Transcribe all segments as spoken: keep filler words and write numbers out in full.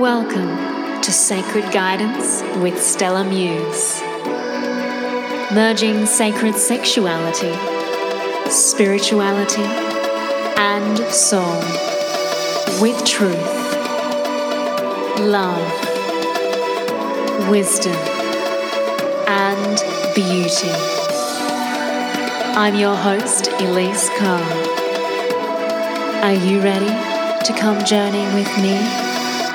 Welcome to Sacred Guidance with Stella Muse. Merging sacred sexuality, spirituality, and soul with truth, love, wisdom, and beauty. I'm your host, Elise Carr. Are you ready to come journey with me?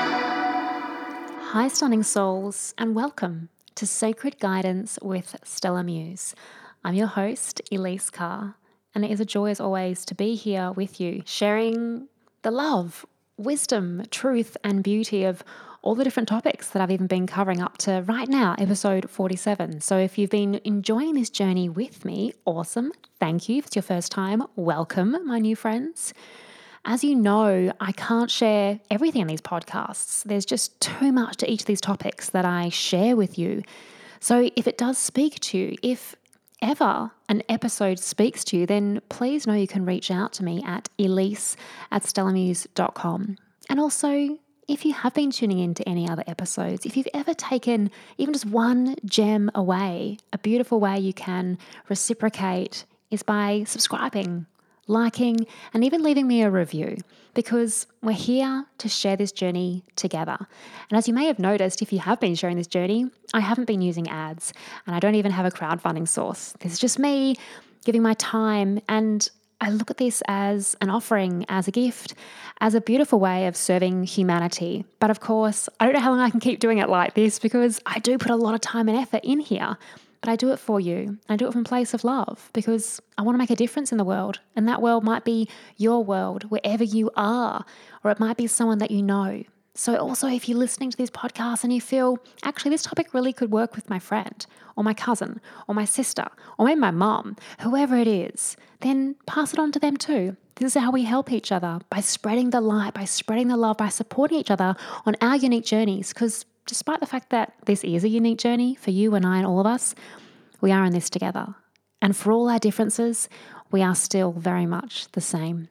Hi, stunning souls, and welcome to Sacred Guidance with Stella Muse. I'm your host, Elise Carr, and it is a joy as always to be here with you, sharing the love, wisdom, truth, and beauty of all the different topics that I've even been covering up to right now, episode forty-seven. So if you've been enjoying this journey with me, awesome. Thank you. If it's your first time, welcome, my new friends. As you know, I can't share everything in these podcasts. There's just too much to each of these topics that I share with you. So if it does speak to you, if ever an episode speaks to you, then please know you can reach out to me at elise at stellamuse dot com. And also, if you have been tuning in to any other episodes, if you've ever taken even just one gem away, a beautiful way you can reciprocate is by subscribing, liking, and even leaving me a review, because we're here to share this journey together. And as you may have noticed, if you have been sharing this journey, I haven't been using ads, and I don't even have a crowdfunding source. This is just me giving my time, and I look at this as an offering, as a gift, as a beautiful way of serving humanity. But of course, I don't know how long I can keep doing it like this, because I do put a lot of time and effort in here. But I do it for you. I do it from a place of love because I want to make a difference in the world. And that world might be your world, wherever you are, or it might be someone that you know. So also, if you're listening to this podcast and you feel, actually, this topic really could work with my friend or my cousin or my sister or maybe my mum, whoever it is, then pass it on to them too. This is how we help each other, by spreading the light, by spreading the love, by supporting each other on our unique journeys. Because despite the fact that this is a unique journey for you and I and all of us, we are in this together. And for all our differences, we are still very much the same.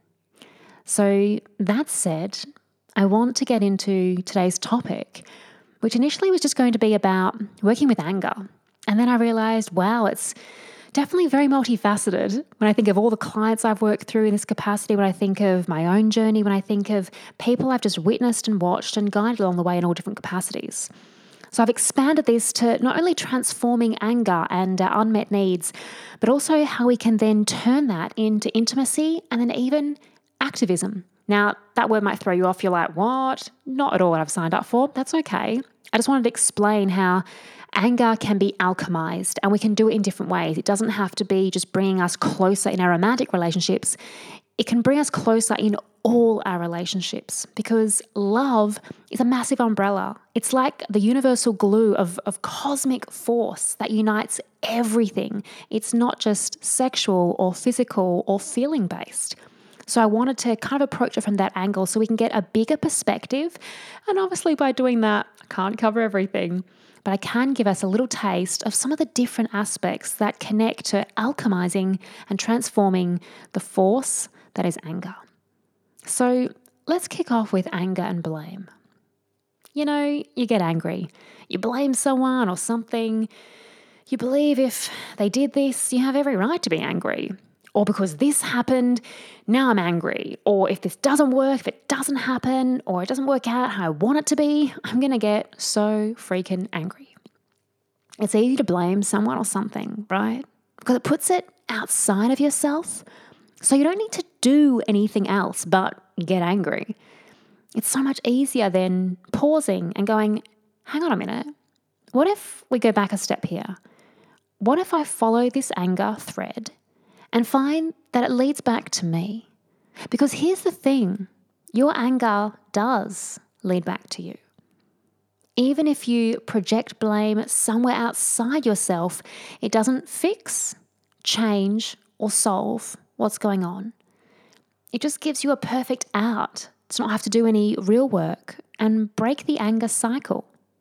So that said, I want to get into today's topic, which initially was just going to be about working with anger. And then I realized, wow, it's definitely very multifaceted when I think of all the clients I've worked through in this capacity, when I think of my own journey, when I think of people I've just witnessed and watched and guided along the way in all different capacities. So I've expanded this to not only transforming anger and our unmet needs, but also how we can then turn that into intimacy and then even activism. Now, that word might throw you off. You're like, what? Not at all what I've signed up for. That's okay. I just wanted to explain how anger can be alchemized and we can do it in different ways. It doesn't have to be just bringing us closer in our romantic relationships. It can bring us closer in all our relationships, because love is a massive umbrella. It's like the universal glue of, of cosmic force that unites everything. It's not just sexual or physical or feeling based. So I wanted to kind of approach it from that angle so we can get a bigger perspective. And obviously by doing that, I can't cover everything, but I can give us a little taste of some of the different aspects that connect to alchemizing and transforming the force that is anger. So let's kick off with anger and blame. You know, you get angry. You blame someone or something. You believe if they did this, you have every right to be angry. Or because this happened, now I'm angry. Or if this doesn't work, if it doesn't happen, or it doesn't work out how I want it to be, I'm going to get so freaking angry. It's easy to blame someone or something, right? Because it puts it outside of yourself. So you don't need to do anything else but get angry. It's so much easier than pausing and going, hang on a minute. What if we go back a step here? What if I follow this anger thread and find that it leads back to me? Because here's the thing, your anger does lead back to you. Even if you project blame somewhere outside yourself, it doesn't fix, change, or solve what's going on. It just gives you a perfect out to not have to do any real work and break the anger cycle.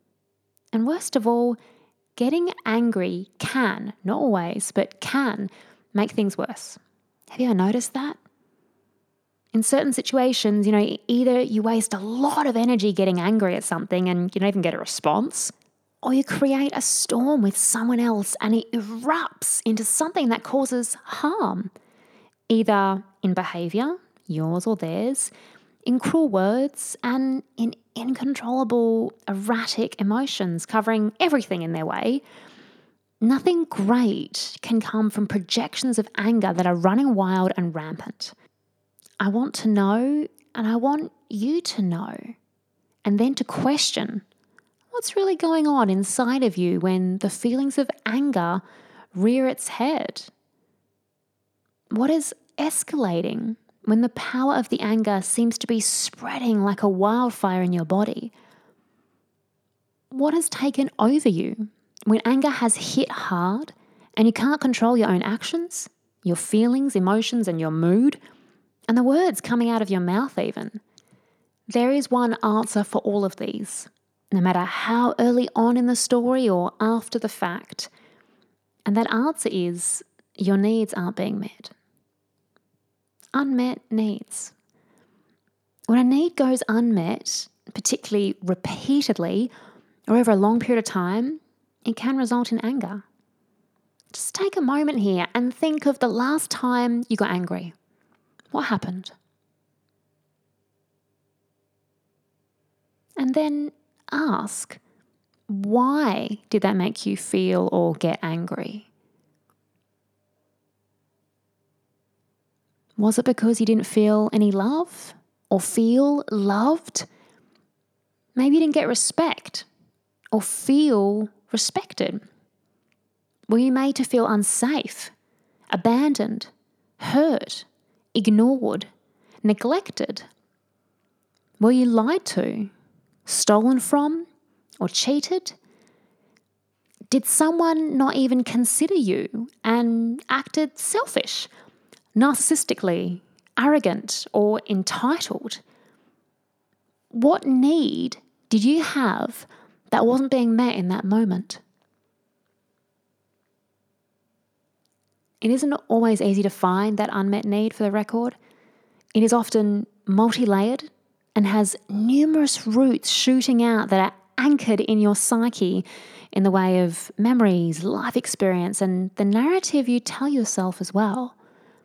And worst of all, getting angry can, not always, but can make things worse. Have you ever noticed that? In certain situations, you know, either you waste a lot of energy getting angry at something and you don't even get a response, or you create a storm with someone else and it erupts into something that causes harm, either in behavior, yours or theirs, in cruel words, and in uncontrollable, erratic emotions covering everything in their way. Nothing great can come from projections of anger that are running wild and rampant. I want to know, and I want you to know, and then to question what's really going on inside of you when the feelings of anger rear its head. What is escalating when the power of the anger seems to be spreading like a wildfire in your body? What has taken over you when anger has hit hard and you can't control your own actions, your feelings, emotions, and your mood, and the words coming out of your mouth even? There is one answer for all of these, no matter how early on in the story or after the fact. And that answer is your needs aren't being met. Unmet needs. When a need goes unmet, particularly repeatedly or over a long period of time, it can result in anger. Just take a moment here and think of the last time you got angry. What happened? And then ask, why did that make you feel or get angry? Was it because you didn't feel any love or feel loved? Maybe you didn't get respect or feel respected. Were you made to feel unsafe, abandoned, hurt, ignored, neglected? Were you lied to, stolen from, or cheated? Did someone not even consider you and acted selfish, narcissistically, arrogant, or entitled? What need did you have that wasn't being met in that moment? It isn't always easy to find that unmet need, for the record. It is often multi-layered and has numerous roots shooting out that are anchored in your psyche in the way of memories, life experience, and the narrative you tell yourself as well.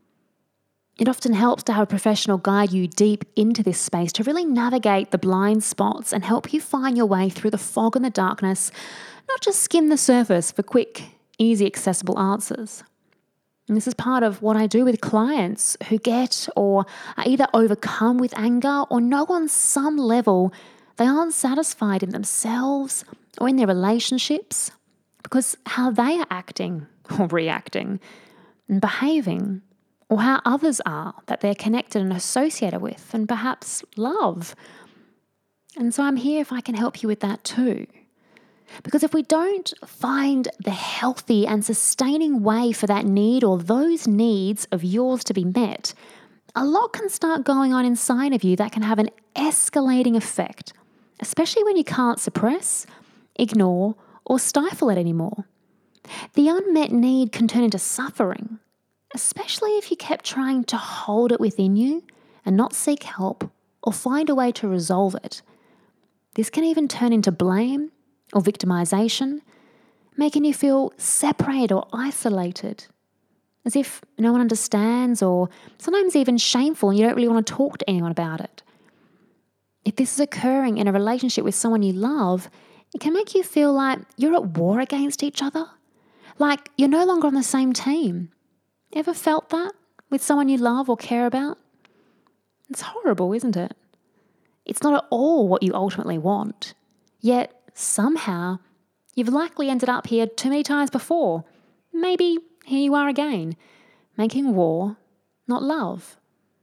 It often helps to have a professional guide you deep into this space to really navigate the blind spots and help you find your way through the fog and the darkness, not just skim the surface for quick, easy, accessible answers. And this is part of what I do with clients who get or are either overcome with anger or know on some level they aren't satisfied in themselves or in their relationships because how they are acting or reacting and behaving, or how others are that they're connected and associated with and perhaps love. And so I'm here if I can help you with that too. Because if we don't find the healthy and sustaining way for that need or those needs of yours to be met, a lot can start going on inside of you that can have an escalating effect, especially when you can't suppress, ignore, or stifle it anymore. The unmet need can turn into suffering, especially if you kept trying to hold it within you and not seek help or find a way to resolve it. This can even turn into blame or victimization, making you feel separated or isolated, as if no one understands, or sometimes even shameful and you don't really want to talk to anyone about it. If this is occurring in a relationship with someone you love, it can make you feel like you're at war against each other, like you're no longer on the same team. Ever felt that with someone you love or care about? It's horrible, isn't it? It's not at all what you ultimately want, yet somehow you've likely ended up here too many times before. Maybe here you are again, making war, not love.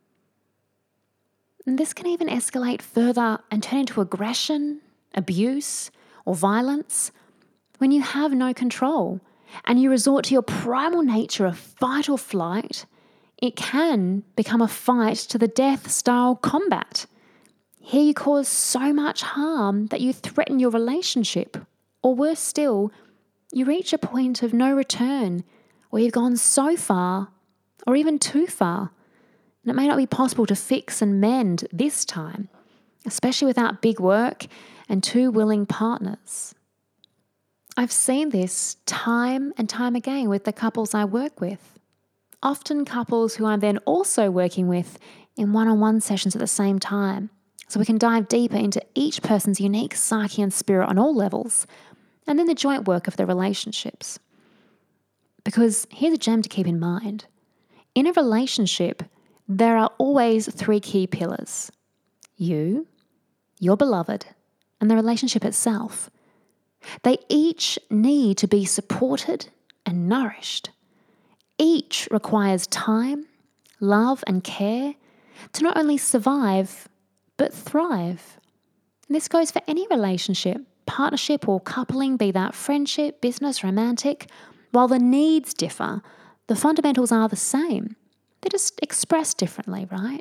And this can even escalate further and turn into aggression, abuse, or violence when you have no control and you resort to your primal nature of fight or flight. It can become a fight to the death style combat. Here you cause so much harm that you threaten your relationship, or worse still, you reach a point of no return where you've gone so far or even too far. And it may not be possible to fix and mend this time, especially without big work and two willing partners. I've seen this time and time again with the couples I work with. Often couples who I'm then also working with in one-on-one sessions at the same time. So we can dive deeper into each person's unique psyche and spirit on all levels, and then the joint work of the relationships. Because here's a gem to keep in mind. In a relationship, there are always three key pillars. You, your beloved, and the relationship itself. They each need to be supported and nourished. Each requires time, love, and care to not only survive, but thrive. And this goes for any relationship, partnership or coupling, be that friendship, business, romantic. While the needs differ, the fundamentals are the same. They're just expressed differently, right?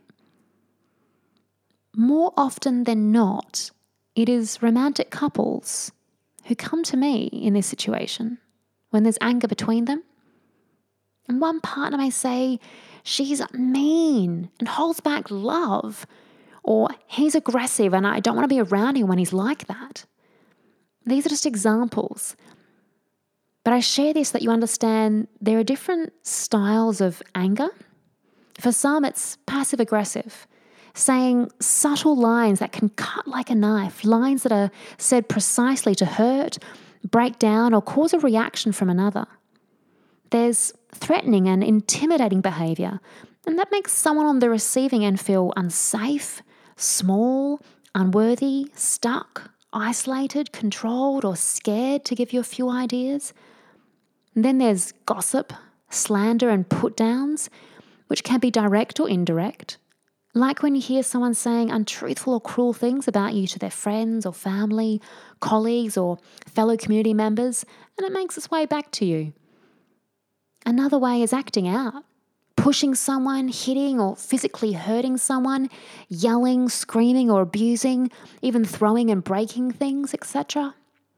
More often than not, it is romantic couples who come to me in this situation when there's anger between them. And one partner may say, she's mean and holds back love, or he's aggressive and I don't want to be around him when he's like that. These are just examples. But I share this that you understand there are different styles of anger. For some, it's passive aggressive, saying subtle lines that can cut like a knife, lines that are said precisely to hurt, break down, or cause a reaction from another. There's threatening and intimidating behaviour, and that makes someone on the receiving end feel unsafe, small, unworthy, stuck, isolated, controlled, or scared, to give you a few ideas. And then there's gossip, slander, and put-downs, which can be direct or indirect. Like when you hear someone saying untruthful or cruel things about you to their friends or family, colleagues, or fellow community members, and it makes its way back to you. Another way is acting out, pushing someone, hitting or physically hurting someone, yelling, screaming or abusing, even throwing and breaking things, et cetera.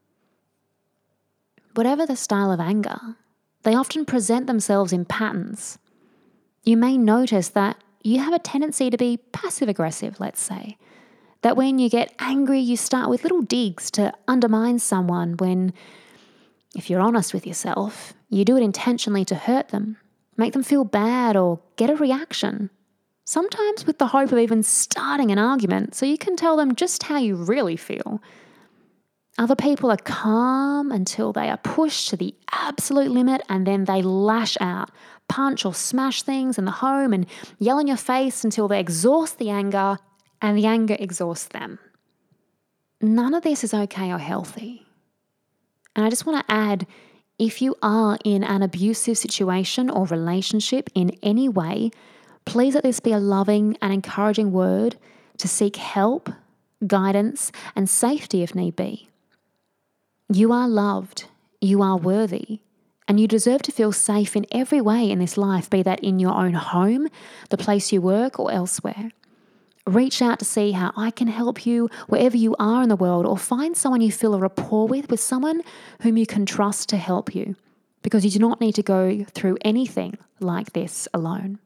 Whatever the style of anger, they often present themselves in patterns. You may notice that you have a tendency to be passive-aggressive, let's say. That when you get angry, you start with little digs to undermine someone when, if you're honest with yourself, you do it intentionally to hurt them, make them feel bad or get a reaction. Sometimes with the hope of even starting an argument so you can tell them just how you really feel. Other people are calm until they are pushed to the absolute limit and then they lash out, punch or smash things in the home and yell in your face until they exhaust the anger and the anger exhausts them. None of this is okay or healthy. And I just want to add, if you are in an abusive situation or relationship in any way, please let this be a loving and encouraging word to seek help, guidance, and safety if need be. You are loved, you are worthy, and you deserve to feel safe in every way in this life, be that in your own home, the place you work, or elsewhere. Reach out to see how I can help you wherever you are in the world, or find someone you feel a rapport with, with someone whom you can trust to help you, because you do not need to go through anything like this alone.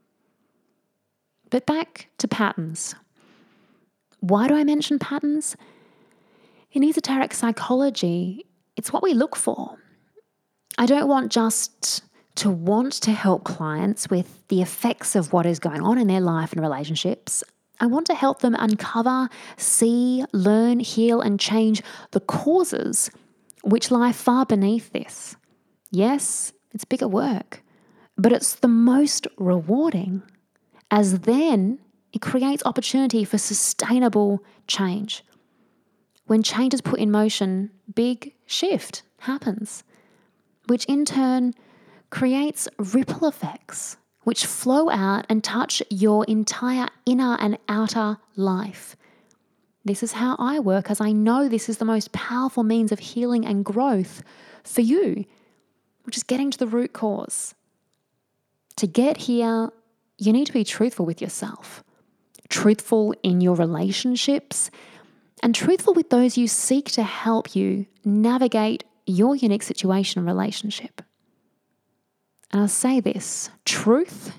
But back to patterns. Why do I mention patterns? In esoteric psychology, it's what we look for. I don't want just to want to help clients with the effects of what is going on in their life and relationships. I want to help them uncover, see, learn, heal, and change the causes which lie far beneath this. Yes, it's bigger work, but it's the most rewarding, as then it creates opportunity for sustainable change. When change is put in motion, big shift happens, which in turn creates ripple effects which flow out and touch your entire inner and outer life. This is how I work, as I know this is the most powerful means of healing and growth for you, which is getting to the root cause. To get here, you need to be truthful with yourself, truthful in your relationships, and truthful with those you seek to help you navigate your unique situation and relationship. And I'll say this, truth,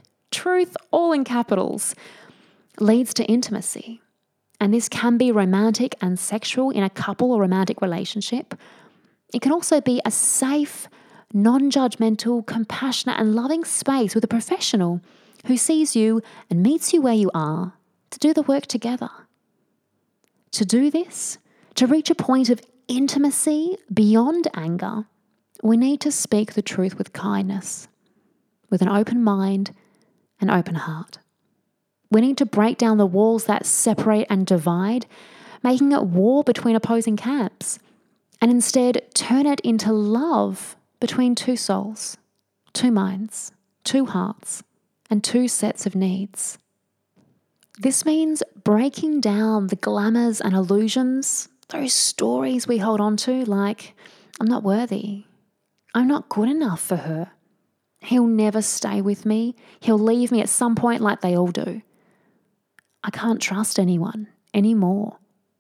truth, all in capitals, leads to intimacy. And this can be romantic and sexual in a couple or romantic relationship. It can also be a safe, non-judgmental, compassionate and loving space with a professional who sees you and meets you where you are to do the work together. To do this, to reach a point of intimacy beyond anger, we need to speak the truth with kindness, with an open mind and open heart. We need to break down the walls that separate and divide, making it war between opposing camps, and instead turn it into love between two souls, two minds, two hearts, and two sets of needs. This means breaking down the glamours and illusions, those stories we hold on to like, I'm not worthy, I'm not good enough for her, he'll never stay with me, he'll leave me at some point like they all do. I can't trust anyone anymore.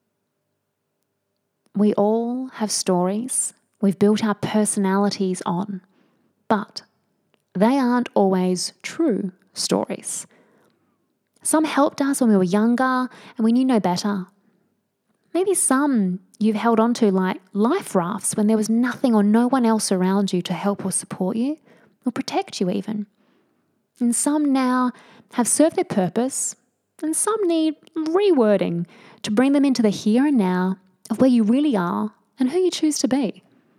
We all have stories we've built our personalities on, but they aren't always true stories. Some helped us when we were younger and we knew no better. Maybe some you've held on to like life rafts when there was nothing or no one else around you to help or support you or protect you even. And some now have served their purpose, and some need rewording to bring them into the here and now of where you really are and who you choose to be.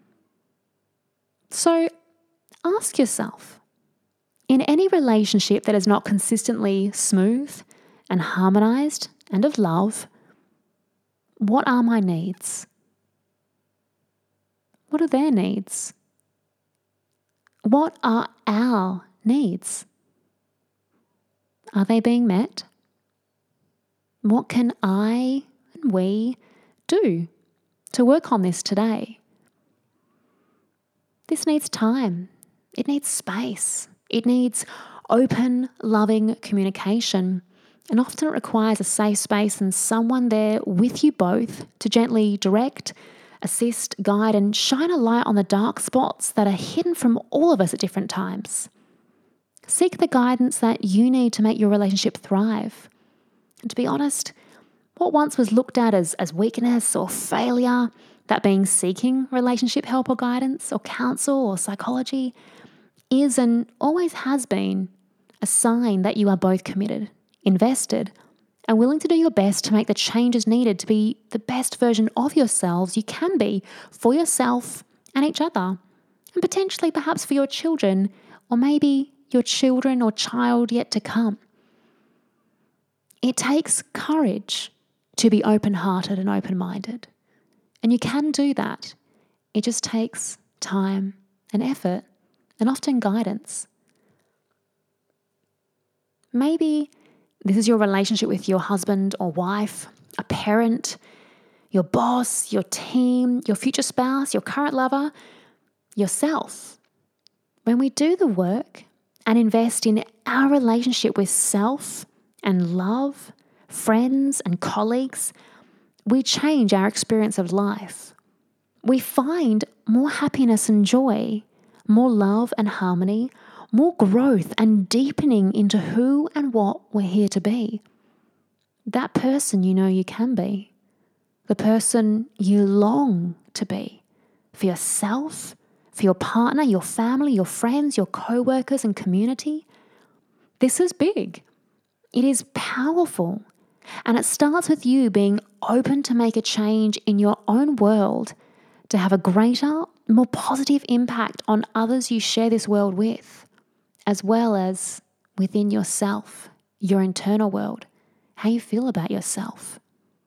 So ask yourself, in any relationship that is not consistently smooth and harmonized and of love, what are my needs? What are their needs? What are our needs? Are they being met? What can I and we do to work on this today? This needs time. It needs space. It needs open, loving communication. And often it requires a safe space and someone there with you both to gently direct, assist, guide, and shine a light on the dark spots that are hidden from all of us at different times. Seek the guidance that you need to make your relationship thrive. And to be honest, what once was looked at as, as weakness or failure, that being seeking relationship help or guidance or counsel or psychology, is and always has been a sign that you are both committed, invested, and willing to do your best to make the changes needed to be the best version of yourselves you can be for yourself and each other, and potentially perhaps for your children, or maybe your children or child yet to come. It takes courage to be open-hearted and open-minded. And you can do that. It just takes time and effort and often guidance. Maybe this is your relationship with your husband or wife, a parent, your boss, your team, your future spouse, your current lover, yourself. When we do the work and invest in our relationship with self and love, friends and colleagues, we change our experience of life. We find more happiness and joy, more love and harmony, more growth and deepening into who and what we're here to be. That person you know you can be. The person you long to be. For yourself, for your partner, your family, your friends, your co-workers and community. This is big. It is powerful. And it starts with you being open to make a change in your own world to have a greater, more positive impact on others you share this world with, as well as within yourself, your internal world, how you feel about yourself.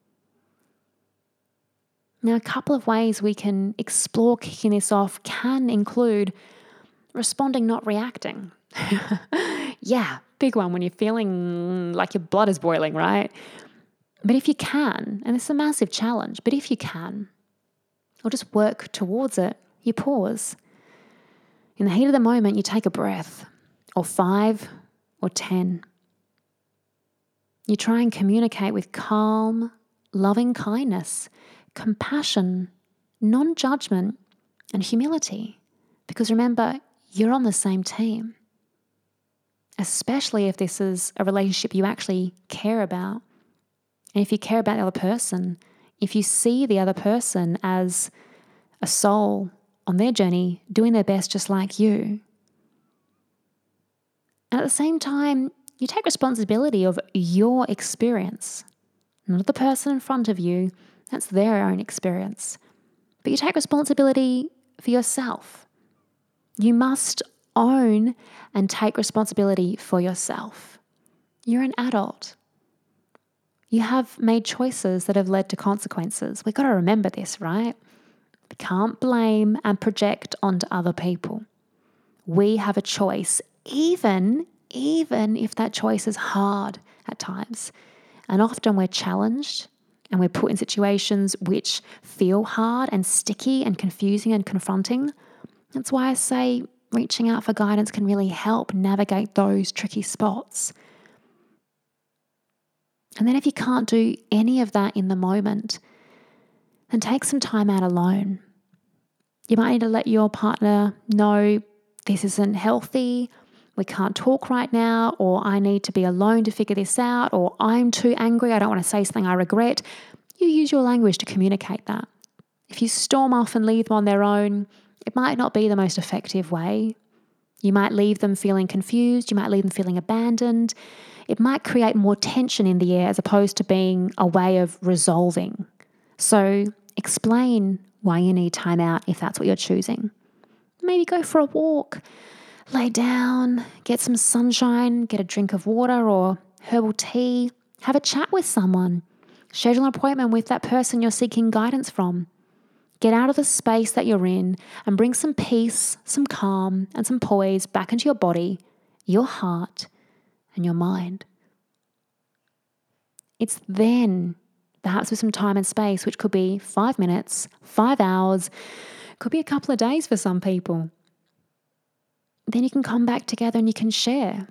Now, a couple of ways we can explore kicking this off can include responding, not reacting. Yeah, big one when you're feeling like your blood is boiling, right? But if you can, and it's a massive challenge, but if you can, or just work towards it, you pause. In the heat of the moment, you take a breath, or five, or ten. You try and communicate with calm, loving kindness, compassion, non-judgment, and humility. Because remember, you're on the same team. especially if this is a relationship you actually care about. And if you care about the other person, if you see the other person as a soul on their journey, doing their best just like you. And at the same time, you take responsibility of your experience, not the person in front of you. That's their own experience. But you take responsibility for yourself. You must own and take responsibility for yourself. You're an adult. You have made choices that have led to consequences. We've got to remember this, right? We can't blame and project onto other people. We have a choice, even, even if that choice is hard at times. And often we're challenged and we're put in situations which feel hard and sticky and confusing and confronting. That's why I say reaching out for guidance can really help navigate those tricky spots. And then if you can't do any of that in the moment, then take some time out alone. You might need to let your partner know this isn't healthy, we can't talk right now, or I need to be alone to figure this out, or I'm too angry, I don't want to say something I regret. You use your language to communicate that. If you storm off and leave them on their own, it might not be the most effective way. You might leave them feeling confused, you might leave them feeling abandoned. It might create more tension in the air as opposed to being a way of resolving. So explain why you need time out if that's what you're choosing. Maybe go for a walk, lay down, get some sunshine, get a drink of water or herbal tea, have a chat with someone, schedule an appointment with that person you're seeking guidance from. Get out of the space that you're in and bring some peace, some calm, and some poise back into your body, your heart, and your mind. It's then, perhaps with some time and space, which could be five minutes, five hours, could be a couple of days for some people. Then you can come back together and you can share.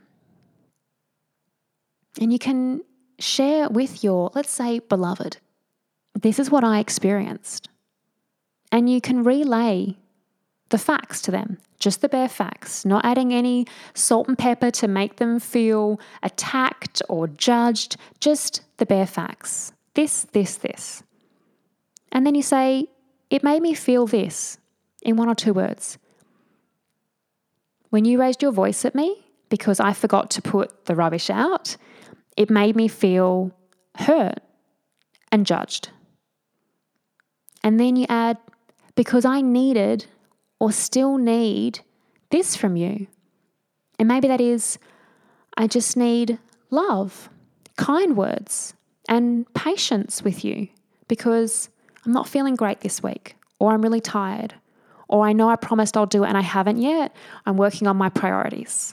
And you can share with your, let's say, beloved, this is what I experienced. And you can relay the facts to them, just the bare facts, not adding any salt and pepper to make them feel attacked or judged, just the bare facts. This, this, this. And then you say, it made me feel this in one or two words. When you raised your voice at me because I forgot to put the rubbish out, it made me feel hurt and judged. And then you add, because I needed or still need this from you. And maybe that is, I just need love, kind words, and patience with you because I'm not feeling great this week, or I'm really tired, or I know I promised I'll do it and I haven't yet. I'm working on my priorities.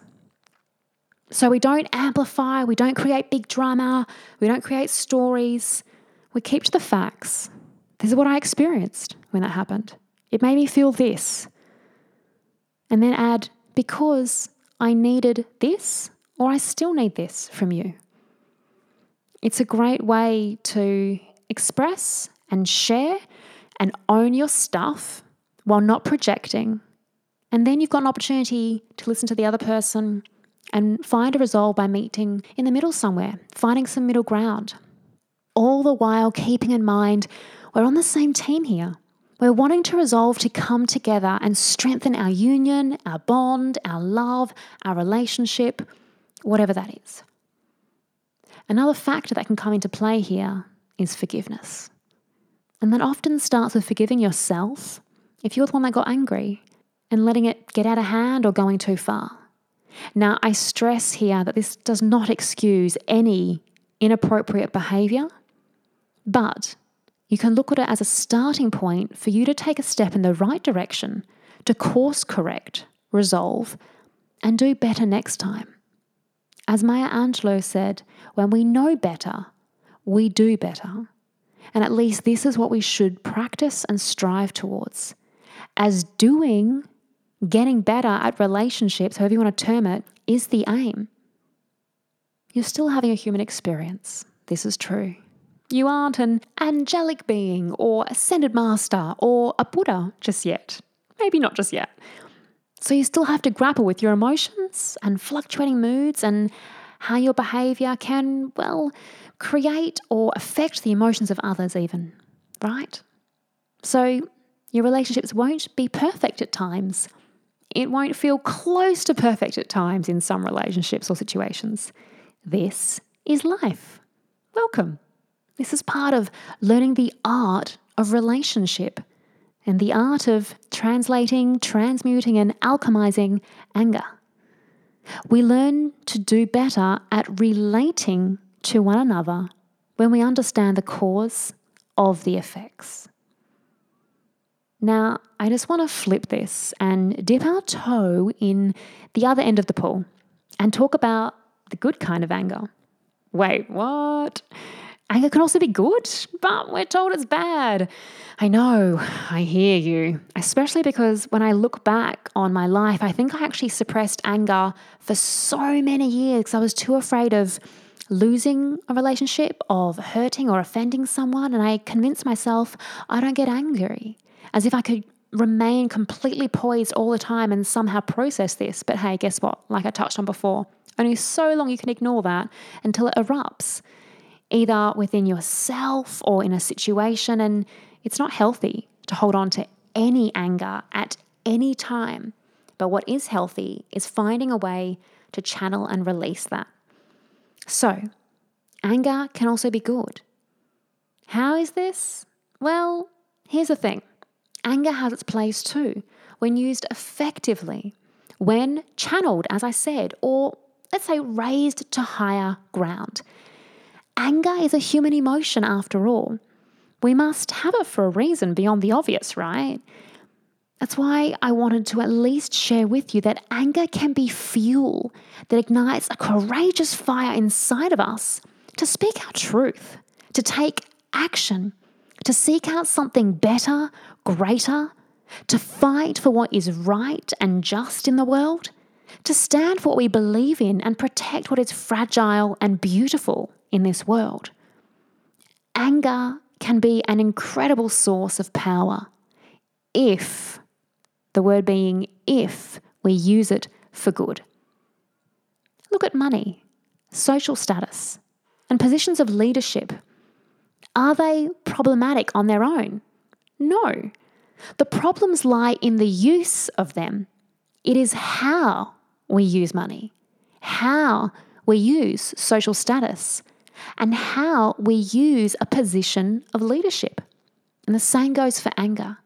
So we don't amplify, we don't create big drama, we don't create stories. We keep to the facts. This is what I experienced when that happened. It made me feel this. And then add, because I needed this, or I still need this from you. It's a great way to express and share and own your stuff while not projecting. And then you've got an opportunity to listen to the other person and find a resolve by meeting in the middle somewhere, finding some middle ground. All the while keeping in mind, we're on the same team here. We're wanting to resolve to come together and strengthen our union, our bond, our love, our relationship, whatever that is. Another factor that can come into play here is forgiveness. And that often starts with forgiving yourself if you're the one that got angry and letting it get out of hand or going too far. Now, I stress here that this does not excuse any inappropriate behaviour, but you can look at it as a starting point for you to take a step in the right direction to course correct, resolve, and do better next time. As Maya Angelou said, when we know better, we do better. And at least this is what we should practice and strive towards. As doing, getting better at relationships, however you want to term it, is the aim. You're still having a human experience. This is true. You aren't an angelic being or ascended master or a Buddha just yet. Maybe not just yet. So you still have to grapple with your emotions and fluctuating moods and how your behavior can, well, create or affect the emotions of others even, right? So your relationships won't be perfect at times. It won't feel close to perfect at times in some relationships or situations. This is life. Welcome. This is part of learning the art of relationship and the art of translating, transmuting, and alchemizing anger. We learn to do better at relating to one another when we understand the cause of the effects. Now, I just want to flip this and dip our toe in the other end of the pool and talk about the good kind of anger. Wait, what? Anger can also be good, but we're told it's bad. I know, I hear you, especially because when I look back on my life, I think I actually suppressed anger for so many years because I was too afraid of losing a relationship, of hurting or offending someone, and I convinced myself I don't get angry, as if I could remain completely poised all the time and somehow process this. But hey, guess what? Like I touched on before, only so long you can ignore that until it erupts, either within yourself or in a situation. And it's not healthy to hold on to any anger at any time. But what is healthy is finding a way to channel and release that. So, anger can also be good. How is this? Well, here's the thing. Anger has its place too, when used effectively, when channeled, as I said, or let's say raised to higher ground. Anger is a human emotion after all. We must have it for a reason beyond the obvious, right? That's why I wanted to at least share with you that anger can be fuel that ignites a courageous fire inside of us to speak our truth, to take action, to seek out something better, greater, to fight for what is right and just in the world, to stand for what we believe in and protect what is fragile and beautiful in this world. Anger can be an incredible source of power if, the word being if, we use it for good. Look at money, social status, and positions of leadership. Are they problematic on their own? No. The problems lie in the use of them. It is how we use money, how we use social status, and how we use a position of leadership. And the same goes for anger.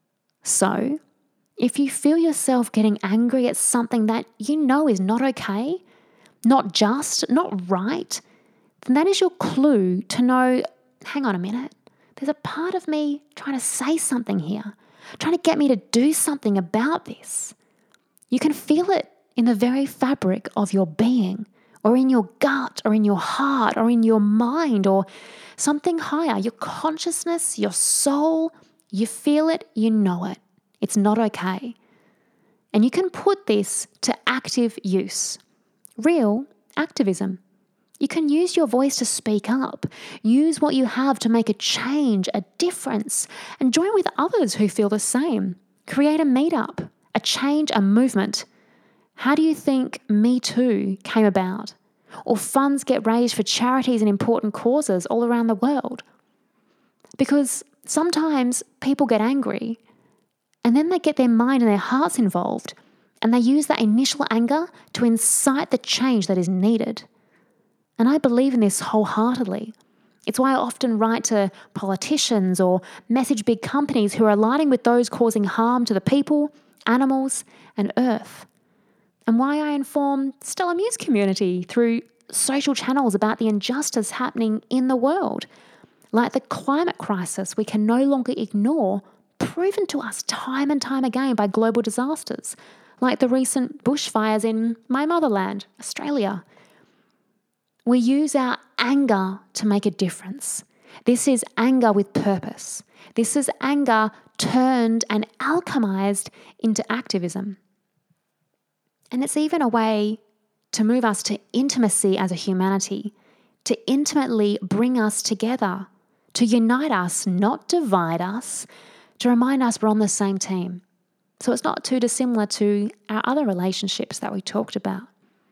So, if you feel yourself getting angry at something that you know is not okay, not just, not right, then that is your clue to know, hang on a minute, there's a part of me trying to say something here, trying to get me to do something about this. You can feel it in the very fabric of your being, or in your gut, or in your heart, or in your mind, or something higher, your consciousness, your soul. You feel it, you know it. It's not okay. And you can put this to active use, real activism. You can use your voice to speak up, use what you have to make a change, a difference, and join with others who feel the same. Create a meetup, a change, a movement. How do you think Me Too came about? Or funds get raised for charities and important causes all around the world? Because sometimes people get angry and then they get their mind and their hearts involved, and they use that initial anger to incite the change that is needed. And I believe in this wholeheartedly. It's why I often write to politicians or message big companies who are aligning with those causing harm to the people, animals, and earth. And why I inform Stella Muse community through social channels about the injustice happening in the world, like the climate crisis we can no longer ignore, proven to us time and time again by global disasters, like the recent bushfires in my motherland, Australia. We use our anger to make a difference. This is anger with purpose. This is anger turned and alchemized into activism. And it's even a way to move us to intimacy as a humanity, to intimately bring us together, to unite us, not divide us, to remind us we're on the same team. So it's not too dissimilar to our other relationships that we talked about.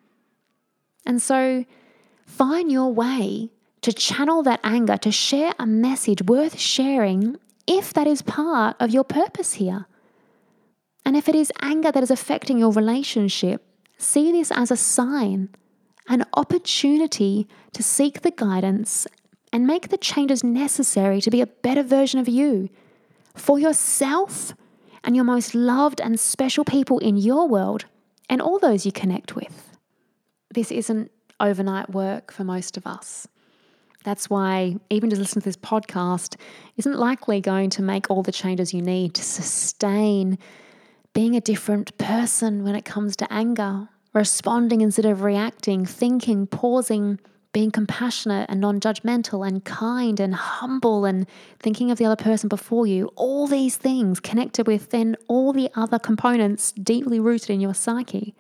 And so find your way to channel that anger, to share a message worth sharing if that is part of your purpose here. And if it is anger that is affecting your relationship, see this as a sign, an opportunity to seek the guidance and make the changes necessary to be a better version of you for yourself and your most loved and special people in your world and all those you connect with. This isn't overnight work for most of us. That's why even just listening to this podcast isn't likely going to make all the changes you need to sustain being a different person when it comes to anger, responding instead of reacting, thinking, pausing, being compassionate and non-judgmental and kind and humble and thinking of the other person before you. All these things connected with then all the other components deeply rooted in your psyche.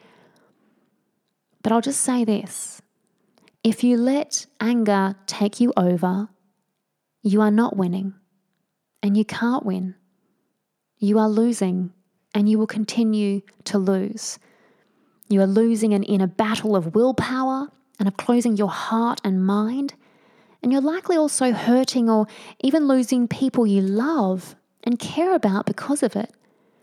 But I'll just say this. If you let anger take you over, you are not winning and you can't win. You are losing and you will continue to lose. You are losing an inner battle of willpower and of closing your heart and mind. And you're likely also hurting or even losing people you love and care about because of it.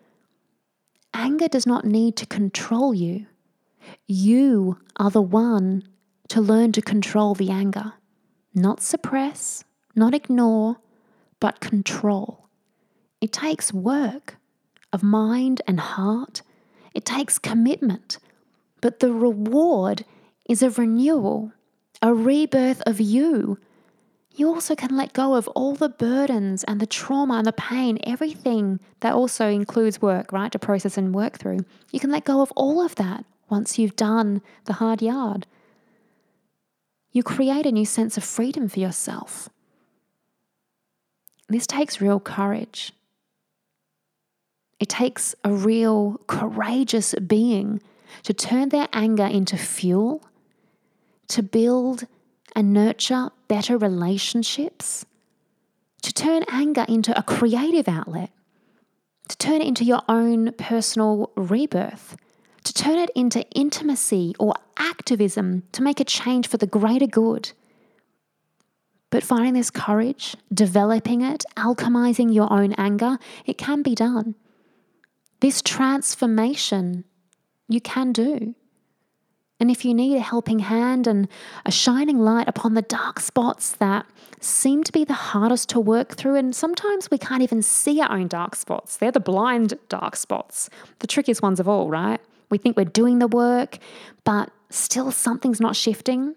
Anger does not need to control you. You are the one to learn to control the anger. Not suppress, not ignore, but control. It takes work of mind and heart. It takes commitment. But the reward is a renewal, a rebirth of you. You also can let go of all the burdens and the trauma and the pain, everything that also includes work, right, to process and work through. You can let go of all of that once you've done the hard yard. You create a new sense of freedom for yourself. This takes real courage. It takes a real courageous being to turn their anger into fuel, to build and nurture better relationships, to turn anger into a creative outlet, to turn it into your own personal rebirth, to turn it into intimacy or activism to make a change for the greater good. But finding this courage, developing it, alchemizing your own anger, it can be done. This transformation you can do. And if you need a helping hand and a shining light upon the dark spots that seem to be the hardest to work through, and sometimes we can't even see our own dark spots. They're the blind dark spots, the trickiest ones of all, right? We think we're doing the work, but still something's not shifting.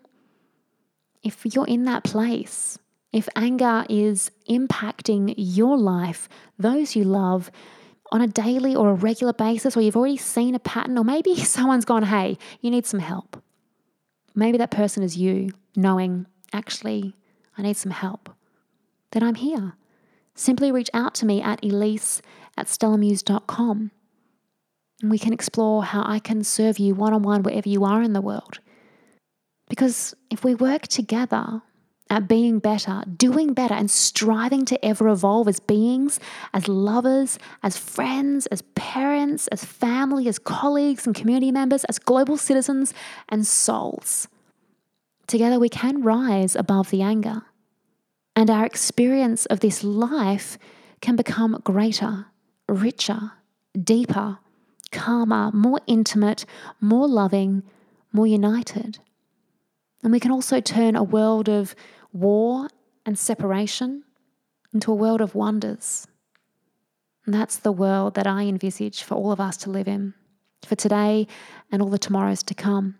If you're in that place, if anger is impacting your life, those you love, on a daily or a regular basis, or you've already seen a pattern, or maybe someone's gone, hey, you need some help. Maybe that person is you, knowing, actually, I need some help. Then I'm here. Simply reach out to me at elise at stellamuse dot com. And we can explore how I can serve you one-on-one wherever you are in the world. Because if we work together at being better, doing better, and striving to ever evolve as beings, as lovers, as friends, as parents, as family, as colleagues and community members, as global citizens and souls. Together we can rise above the anger, and our experience of this life can become greater, richer, deeper, calmer, more intimate, more loving, more united. And we can also turn a world of war and separation into a world of wonders. And that's the world that I envisage for all of us to live in, for today and all the tomorrows to come.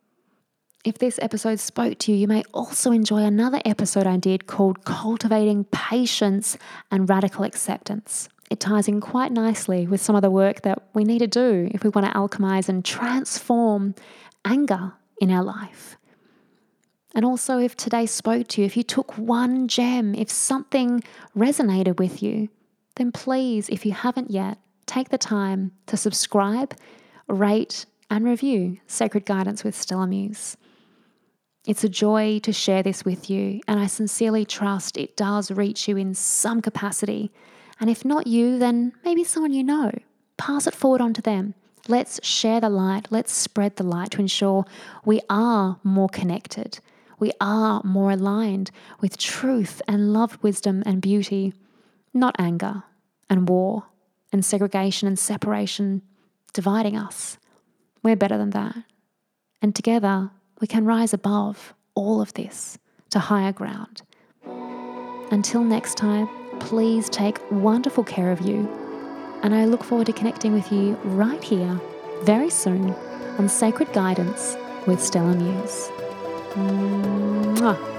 If this episode spoke to you, you may also enjoy another episode I did called Cultivating Patience and Radical Acceptance. It ties in quite nicely with some of the work that we need to do if we want to alchemize and transform anger in our life. And also, if today spoke to you, if you took one gem, if something resonated with you, then please, if you haven't yet, take the time to subscribe, rate, and review Sacred Guidance with Stella Muse. It's a joy to share this with you, and I sincerely trust it does reach you in some capacity. And if not you, then maybe someone you know, pass it forward onto them. Let's share the light. Let's spread the light to ensure we are more connected. We are more aligned with truth and love, wisdom and beauty, not anger and war and segregation and separation dividing us. We're better than that. And together we can rise above all of this to higher ground. Until next time, please take wonderful care of you. And I look forward to connecting with you right here very soon on Sacred Guidance with Stella Muse. Mwah.